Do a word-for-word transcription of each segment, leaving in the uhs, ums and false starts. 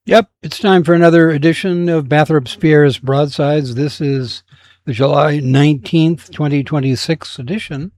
Yep, it's time for another edition of Bathrop Spear's Broadsides. This is the July nineteenth, twenty twenty-six edition.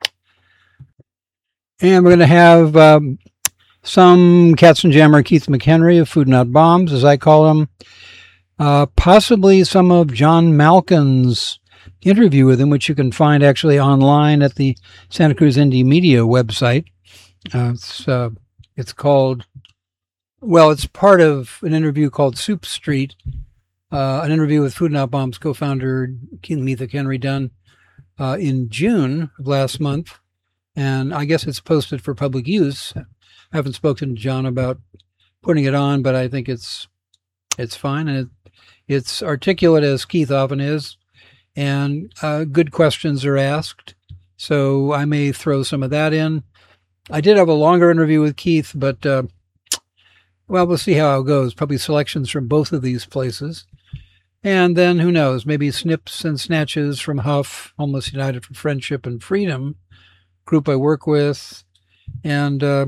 And we're going to have um, some Katzenjammer Keith McHenry of Food Not Bombs, as I call him. Uh, possibly some of John Malkin's interview with him, which you can find actually online at the Santa Cruz Indie Media website. Uh, it's, uh, it's called... Well, it's part of an interview called Soup Street, uh, an interview with Food Not Bombs co-founder Keith McHenry done uh, in June of last month. And I guess it's posted for public use. I haven't spoken to John about putting it on, but I think it's it's fine. And it, it's articulate, as Keith often is, and uh, good questions are asked. So I may throw some of that in. I did have a longer interview with Keith, but... Uh, Well, we'll see how it goes. Probably selections from both of these places. And then, who knows, maybe snips and snatches from Huff, Homeless United for Friendship and Freedom, group I work with, and uh,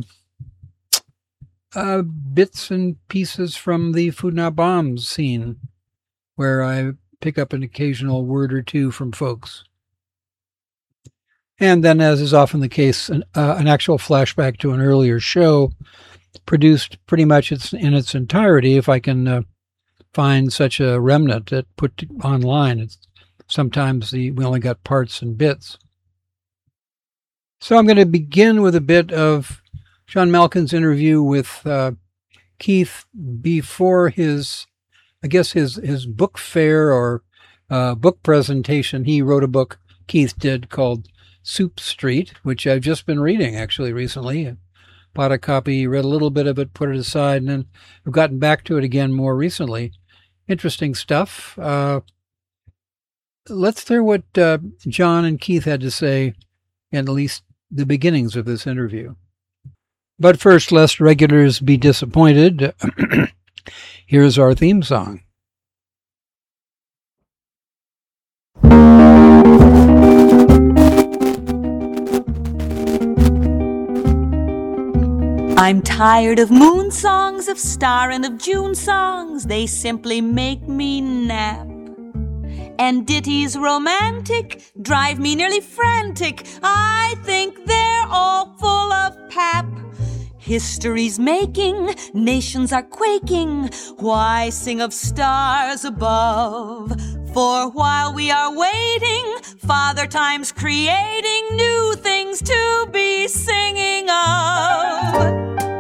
uh, bits and pieces from the Food Not Bombs scene, where I pick up an occasional word or two from folks. And then, as is often the case, an, uh, an actual flashback to an earlier show, produced pretty much its, in its entirety, if I can uh, find such a remnant that put online. It's, sometimes the, we only got parts and bits. So I'm going to begin with a bit of John Malkin's interview with uh, Keith before his, I guess, his, his book fair or uh, book presentation. He wrote a book, Keith did, called Soup Street, which I've just been reading, actually, recently. Bought a copy, read a little bit of it, put it aside, and then I've gotten back to it again more recently. Interesting stuff. Uh, let's hear what uh, John and Keith had to say in at least the beginnings of this interview. But first, lest regulars be disappointed, here's our theme song. I'm tired of moon songs, of star and of June songs. They simply make me nap. And ditties romantic drive me nearly frantic. I think they're all full of pap. History's making, nations are quaking. Why sing of stars above? For while we are waiting, Father Time's creating new things to be singing of.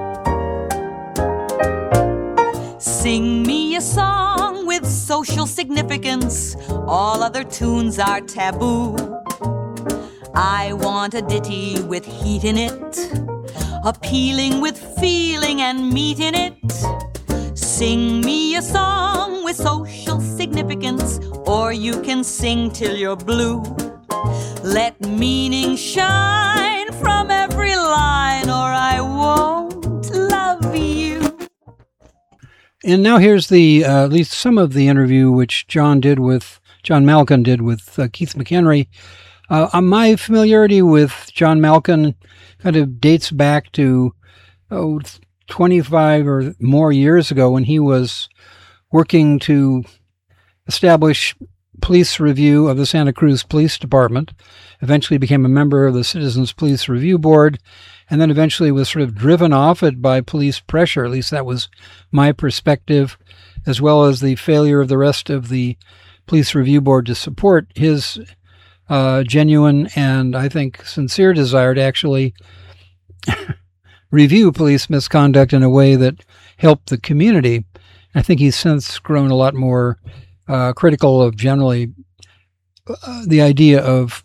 Sing me a song with social significance. All other tunes are taboo. I want a ditty with heat in it, appealing with feeling and meat in it. Sing me a song with social significance, or you can sing till you're blue. Let meaning shine from every line, or I won't love you. And now here's the uh, at least some of the interview which John did with John Malkin did with uh, Keith McHenry. Uh, my familiarity with John Malkin kind of dates back to oh, twenty-five or more years ago when he was working to establish police review of the Santa Cruz Police Department, eventually became a member of the Citizens Police Review Board, and then eventually was sort of driven off it by police pressure. At least that was my perspective, as well as the failure of the rest of the Police Review Board to support his uh, genuine and, I think, sincere desire to actually review police misconduct in a way that helped the community. I think he's since grown a lot more uh, critical of generally uh, the idea of,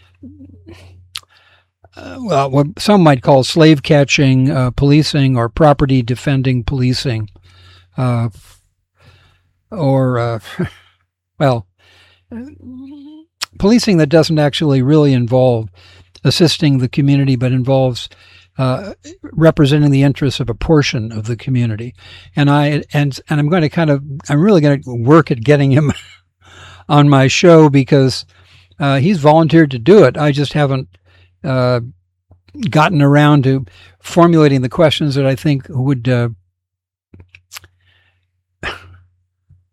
uh, well, what some might call slave catching uh, policing or property defending policing. Uh, or, uh, well, policing that doesn't actually really involve assisting the community, but involves Uh, representing the interests of a portion of the community. And I and and I'm going to kind of I'm really going to work at getting him on my show because uh, he's volunteered to do it. I just haven't uh, gotten around to formulating the questions that I think would uh,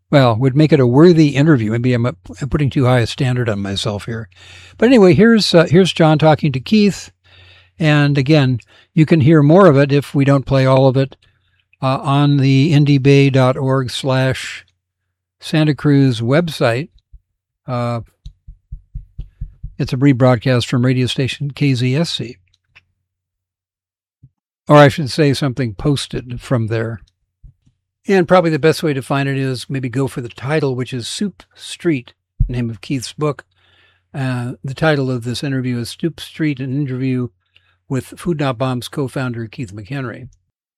well, would make it a worthy interview. Maybe I'm, I'm putting too high a standard on myself here. But anyway, here's uh, here's John talking to Keith. And again, you can hear more of it if we don't play all of it uh, on the indiebay.org slash Santa Cruz website. Uh, it's a rebroadcast from radio station K Z S C. Or I should say something posted from there. And probably the best way to find it is maybe go for the title, which is Soup Street, name of Keith's book. Uh, the title of this interview is Soup Street, an interview with Food Not Bombs co-founder Keith McHenry.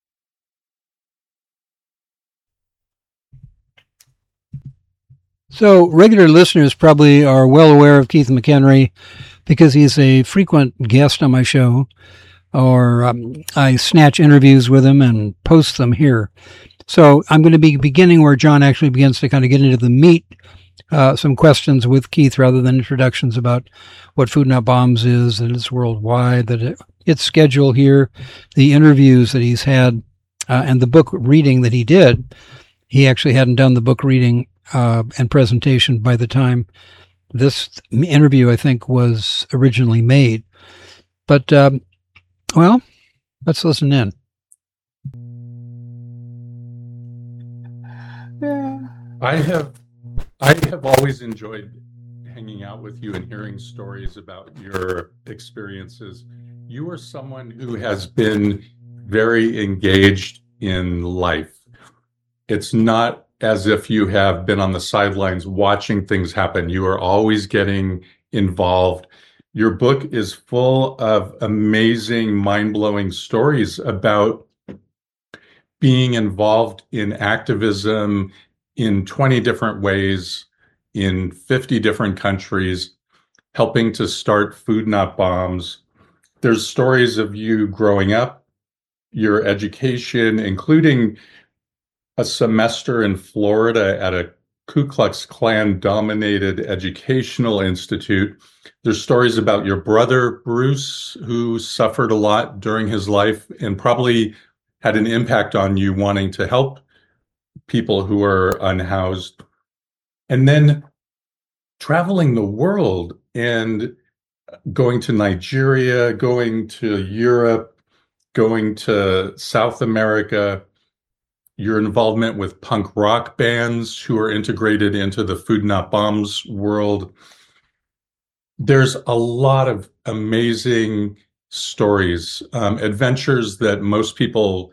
So regular listeners probably are well aware of Keith McHenry because he's a frequent guest on my show, or um, I snatch interviews with him and post them here. So I'm going to be beginning where John actually begins to kind of get into the meat, uh, some questions with Keith rather than introductions about what Food Not Bombs is, that it's worldwide, that it, its schedule here, the interviews that he's had, uh, and the book reading that he did. He actually hadn't done the book reading uh, and presentation by the time this interview, I think, was originally made. But, um, well, let's listen in. Yeah. I have I have always enjoyed hanging out with you and hearing stories about your experiences. You are someone who has been very engaged in life. It's not as if you have been on the sidelines watching things happen. You are always getting involved. Your book is full of amazing, mind-blowing stories about being involved in activism in twenty different ways, in fifty different countries, helping to start Food Not Bombs. There's stories of you growing up, your education, including a semester in Florida at a Ku Klux Klan-dominated educational institute. There's stories about your brother, Bruce, who suffered a lot during his life and probably had an impact on you wanting to help people who are unhoused. And then traveling the world and going to Nigeria, going to Europe, going to South America, your involvement with punk rock bands who are integrated into the Food Not Bombs world. There's a lot of amazing stories, um, adventures that most people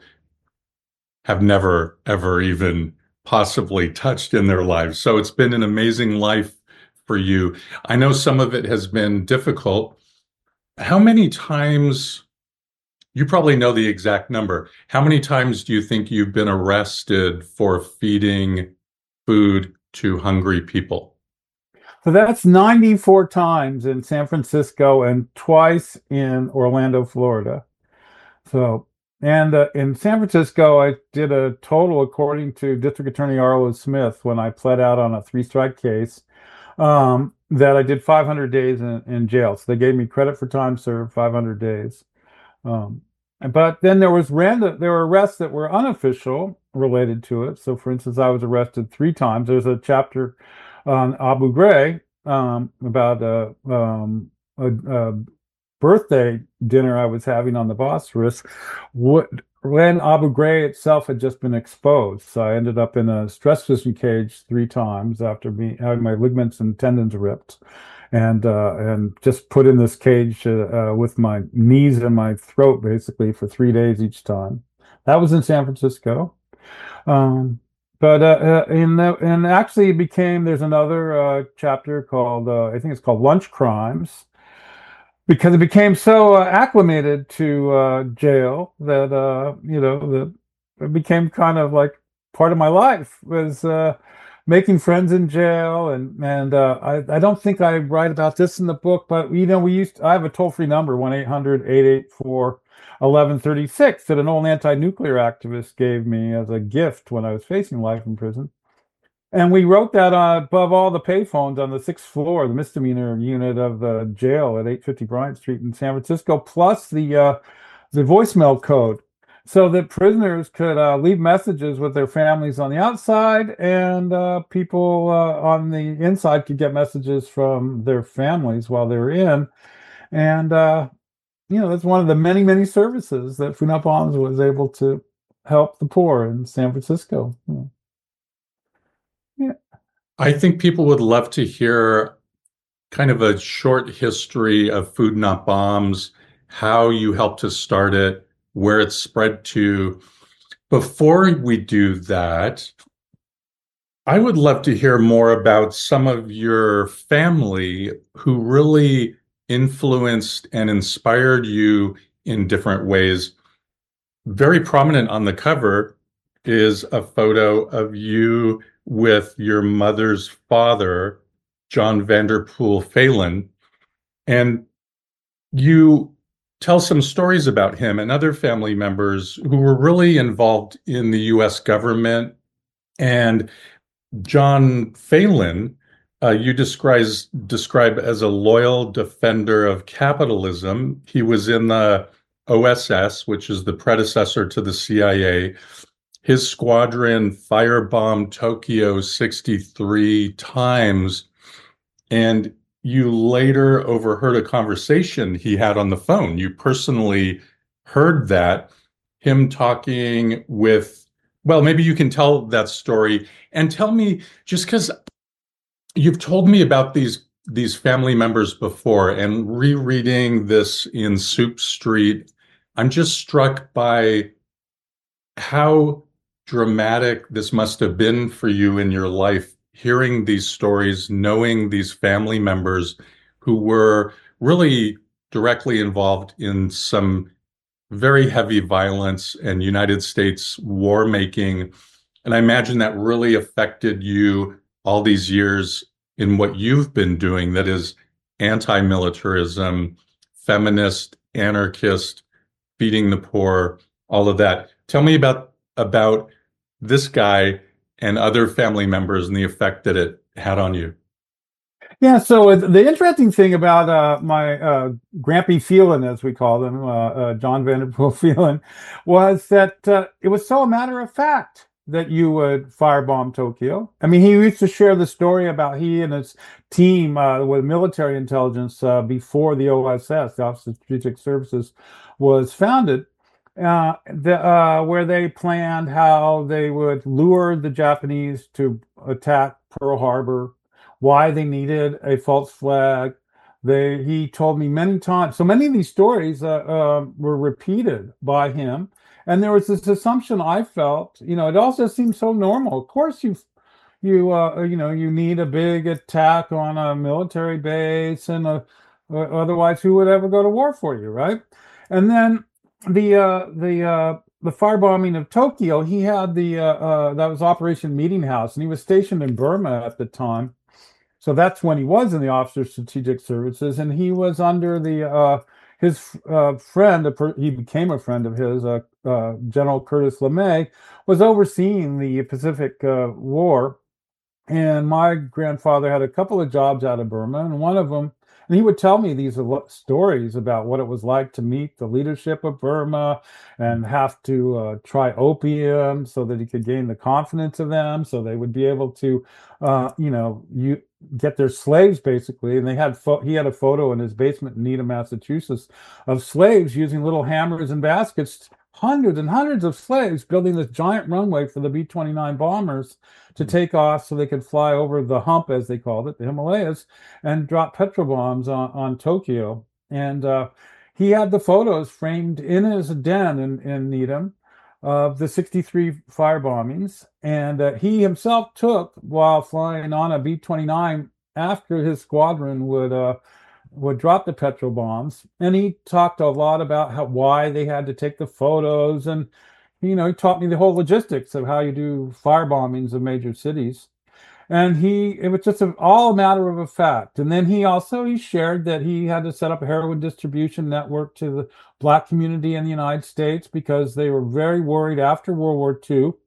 have never, ever even possibly touched in their lives. So it's been an amazing life for you. I know some of it has been difficult. How many times, you probably know the exact number, how many times do you think you've been arrested for feeding food to hungry people? So that's ninety-four times in San Francisco and twice in Orlando, Florida. So, and uh, in San Francisco, I did a total, according to District Attorney Arlo Smith, when I pled out on a three-strike case, um, that I did five hundred days in, in jail. So they gave me credit for time served, five hundred days. Um, but then there was random, there were arrests that were unofficial related to it. So, for instance, I was arrested three times. There's a chapter on Abu Ghraib um, about a, um, a, a birthday dinner I was having on the Bosphorus what, when Abu Ghraib itself had just been exposed. So I ended up in a stress fishing cage three times after being, having my ligaments and tendons ripped, and uh, and just put in this cage uh, uh, with my knees and my throat basically for three days each time. That was in San Francisco. Um, But uh, in the, and actually it became, there's another uh, chapter called, uh, I think it's called Lunch Crimes, because it became so uh, acclimated to uh, jail that, uh, you know, that it became kind of like part of my life, was uh, making friends in jail. And, and uh, I, I don't think I write about this in the book, but, you know, we used to, I have a toll-free number, one eight hundred, eight eight four, eleven thirty-six, that an old anti-nuclear activist gave me as a gift when I was facing life in prison. And we wrote that uh, above all the payphones on the sixth floor, the misdemeanor unit of the jail at eight fifty Bryant Street in San Francisco, plus the uh, the voicemail code. so that prisoners could uh, leave messages with their families on the outside, and uh, people uh, on the inside could get messages from their families while they were in. And uh, you know, that's one of the many, many services that Food Not Bombs was able to help the poor in San Francisco. Yeah. I think people would love to hear kind of a short history of Food Not Bombs, how you helped to start it, where it's spread to. Before we do that, I would love to hear more about some of your family who really influenced and inspired you in different ways. Very prominent on the cover is a photo of you with your mother's father, John Vanderpool Phelan, and you tell some stories about him and other family members who were really involved in the U S government. And John Phelan, uh, you describe, describe as a loyal defender of capitalism. He was in the O S S, which is the predecessor to the C I A. His squadron firebombed Tokyo sixty-three times, and you later overheard a conversation he had on the phone. You personally heard that, him talking with, well, maybe you can tell that story and tell me, just because you've told me about these these family members before, and rereading this in Soup Street, I'm just struck by how dramatic this must have been for you in your life, hearing these stories, knowing these family members who were really directly involved in some very heavy violence and United States war making. And I imagine that really affected you all these years in what you've been doing, that is anti-militarism, feminist, anarchist, feeding the poor, all of that. Tell me about about this guy and other family members and the effect that it had on you. Yeah, so the interesting thing about uh, my uh, Grampy Phelan, as we called him, uh, uh, John Vanderpool Phelan, was that uh, it was so a matter of fact that you would firebomb Tokyo. I mean, he used to share the story about he and his team uh, with military intelligence uh, before the O S S, the Office of Strategic Services, was founded. Uh, the, uh, where they planned how they would lure the Japanese to attack Pearl Harbor, why they needed a false flag. They, he told me many times. So many of these stories uh, uh, were repeated by him. And there was this assumption I felt, you know, it also seemed so normal. Of course, you, you, uh, you know, you need a big attack on a military base, and a, otherwise, who would ever go to war for you, right? And then the uh, the uh, the firebombing of Tokyo, he had the uh, uh, that was Operation Meeting House, and he was stationed in Burma at the time. So that's when he was in the Office of Strategic Services, and he was under the uh, his uh, friend. He became a friend of his, uh, uh, General Curtis LeMay, was overseeing the Pacific uh, War. And my grandfather had a couple of jobs out of Burma, and one of them. And he would tell me these stories about what it was like to meet the leadership of Burma and have to uh, try opium so that he could gain the confidence of them, so they would be able to, uh, you know, you get their slaves basically. And they had fo- he had a photo in his basement in Needham, Massachusetts, of slaves using little hammers and baskets, hundreds and hundreds of slaves building this giant runway for the B twenty-nine bombers to take off so they could fly over the hump, as they called it, the Himalayas, and drop petrol bombs on, on Tokyo. And uh, he had the photos framed in his den in, in Needham of the sixty-three fire bombings. And uh, he himself took while flying on a B twenty-nine after his squadron would uh, would drop the petrol bombs. And he talked a lot about how why they had to take the photos, and you know, he taught me the whole logistics of how you do fire bombings of major cities. And he, it was just a, all a matter of a fact. And then he also, he shared that he had to set up a heroin distribution network to the Black community in the United States because they were very worried after World War Two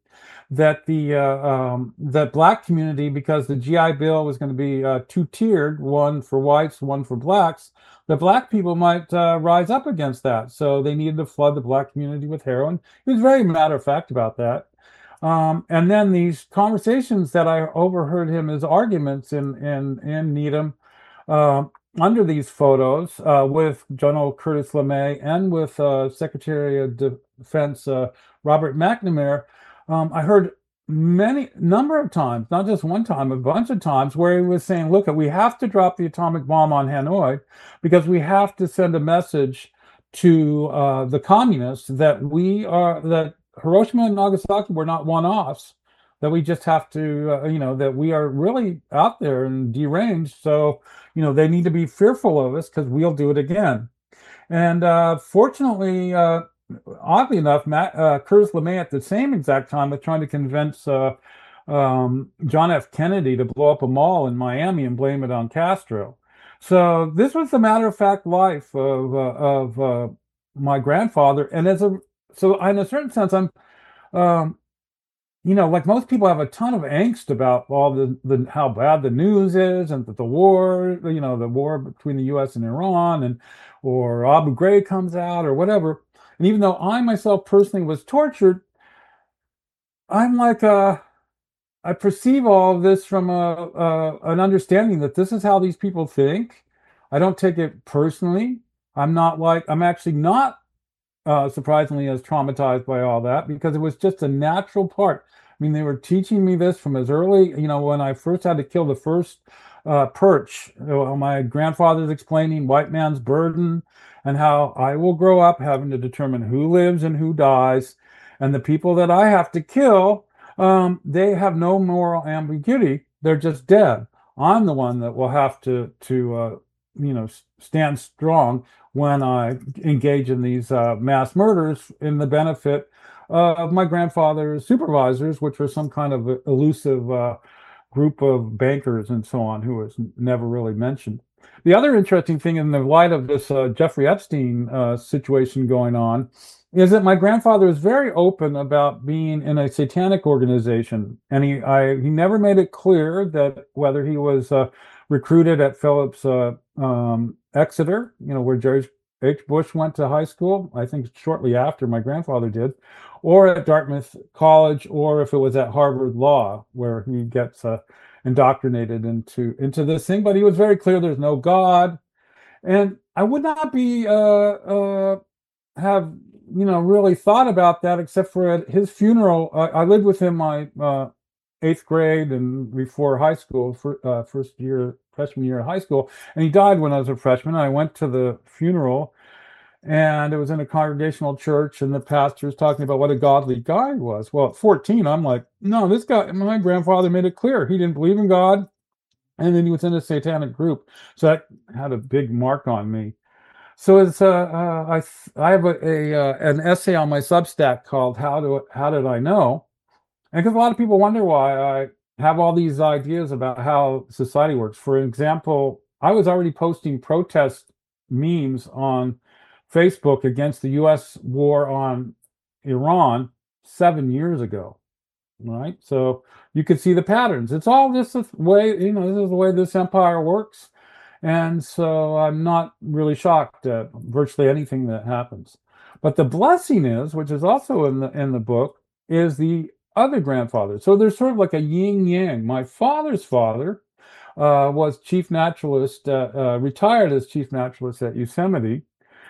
that the uh, um, the black community, because the G I Bill was going to be uh, two-tiered, one for whites, one for blacks, the black people might uh, rise up against that. So they needed to flood the black community with heroin. He was very matter of fact about that. Um, and then these conversations that I overheard him as arguments in in in Needham, uh, under these photos uh, with General Curtis LeMay and with uh, Secretary of Defense uh, Robert McNamara, um, I heard many number of times, not just one time, a bunch of times, where he was saying, "Look, we have to drop the atomic bomb on Hanoi because we have to send a message to uh, the communists that we are that." Hiroshima and Nagasaki were not one-offs, that we just have to, uh, you know, that we are really out there and deranged. So, you know, they need to be fearful of us because we'll do it again. And uh, fortunately, uh, oddly enough, Matt, uh, Curtis LeMay at the same exact time was trying to convince uh, um, John F. Kennedy to blow up a mall in Miami and blame it on Castro. So this was the matter-of-fact life of, uh, of uh, my grandfather. And as a So in a certain sense, I'm, um, you know, like most people have a ton of angst about all the, the how bad the news is and that the war, you know, the war between the U S and Iran and or Abu Ghraib comes out or whatever. And even though I myself personally was tortured, I'm like, uh, I perceive all of this from a, a an understanding that this is how these people think. I don't take it personally. I'm not like, I'm actually not uh, surprisingly as traumatized by all that because it was just a natural part. I mean, they were teaching me this from as early, you know, when I first had to kill the first uh, perch. Uh, my grandfather's explaining white man's burden and how I will grow up having to determine who lives and who dies. And the people that I have to kill, um, they have no moral ambiguity. They're just dead. I'm the one that will have to, to uh, you know, stand strong when I engage in these uh, mass murders in the benefit uh, of my grandfather's supervisors, which were some kind of elusive uh, group of bankers and so on, who was never really mentioned. The other interesting thing in the light of this uh, Jeffrey Epstein uh, situation going on is that my grandfather was very open about being in a satanic organization, and he I, he never made it clear that whether he was uh, recruited at Phillips uh, um, Exeter, you know, where George H. Bush went to high school, I think shortly after my grandfather did, or at Dartmouth College, or if it was at Harvard Law, where he gets uh, indoctrinated into into this thing. But he was very clear there's no God, and I would not be uh, uh, have you know really thought about that except for at his funeral. I, I lived with him my uh, eighth grade and before high school, for, uh, first year, freshman year of high school, and he died when I was a freshman. I went to the funeral, and it was in a congregational church, and the pastor was talking about what a godly guy he was. Well, at fourteen, I'm like, no, this guy, my grandfather made it clear he didn't believe in God, and then he was in a satanic group, so that had a big mark on me. So it's uh, uh I I have a, a uh, an essay on my Substack called "How Do How Did I Know?" And because a lot of people wonder why I have all these ideas about how society works. For example, I was already posting protest memes on Facebook against the U S war on Iran seven years ago, right? So you could see the patterns. It's all just the way, you know, this is the way this empire works. And so I'm not really shocked at virtually anything that happens. But the blessing is, which is also in the in the book, is the other grandfather. So there's sort of like a yin yang. My father's father uh, was chief naturalist, uh, uh, retired as chief naturalist at Yosemite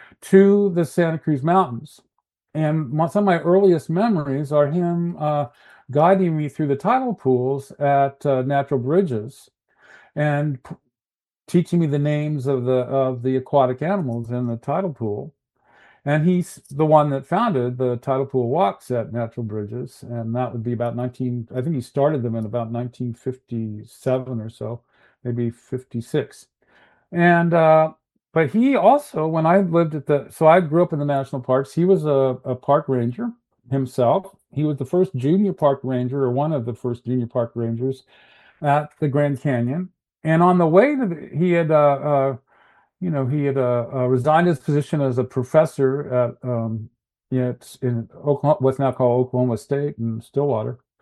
to the Santa Cruz Mountains. And my, some of my earliest memories are him uh, guiding me through the tidal pools at uh, Natural Bridges and p- teaching me the names of the of the aquatic animals in the tidal pool. And he's the one that founded the tidal pool walks at Natural Bridges, and that would be about nineteen. I think he started them in about nineteen fifty-seven or so, maybe fifty-six. And uh, but he also, when I lived at the, so I grew up in the national parks. He was a, a park ranger himself. He was the first junior park ranger, or one of the first junior park rangers at the Grand Canyon. And on the way to, the, he had. Uh, uh, You know, he had uh, uh, resigned his position as a professor at um, you know, in Oklahoma, what's now called Oklahoma State in Stillwater,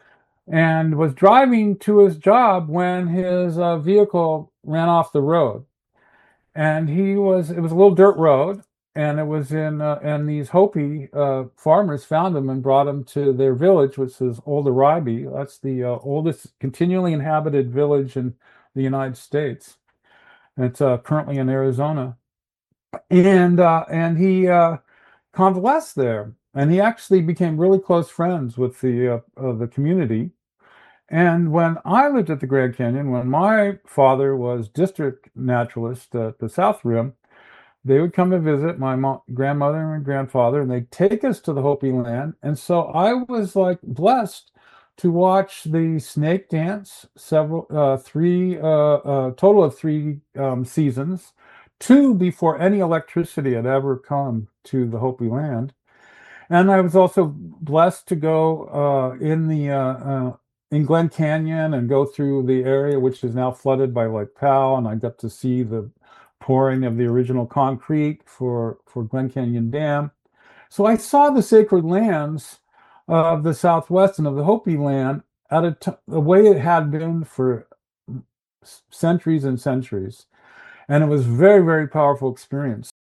and was driving to his job when his uh, vehicle ran off the road. And he was, it was a little dirt road, and it was in, uh, and these Hopi uh, farmers found him and brought him to their village, which is Old Aribe. That's the uh, oldest continually inhabited village in the United States. It's uh, currently in Arizona. And, uh, and he uh, convalesced there. And he actually became really close friends with the, uh, uh, the community. And when I lived at the Grand Canyon, when my father was district naturalist at the South Rim, they would come and visit my mom, grandmother and my grandfather, and they'd take us to the Hopi land. And so I was like blessed to watch the snake dance, several, uh, three, uh, uh, total of three um, seasons, two before any electricity had ever come to the Hopi land. And I was also blessed to go uh, in the uh, uh, in Glen Canyon and go through the area which is now flooded by Lake Powell, and I got to see the pouring of the original concrete for for Glen Canyon Dam. So I saw the sacred lands of the Southwest and of the Hopi land at a t- the way it had been for centuries and centuries, and it was very, very powerful experience.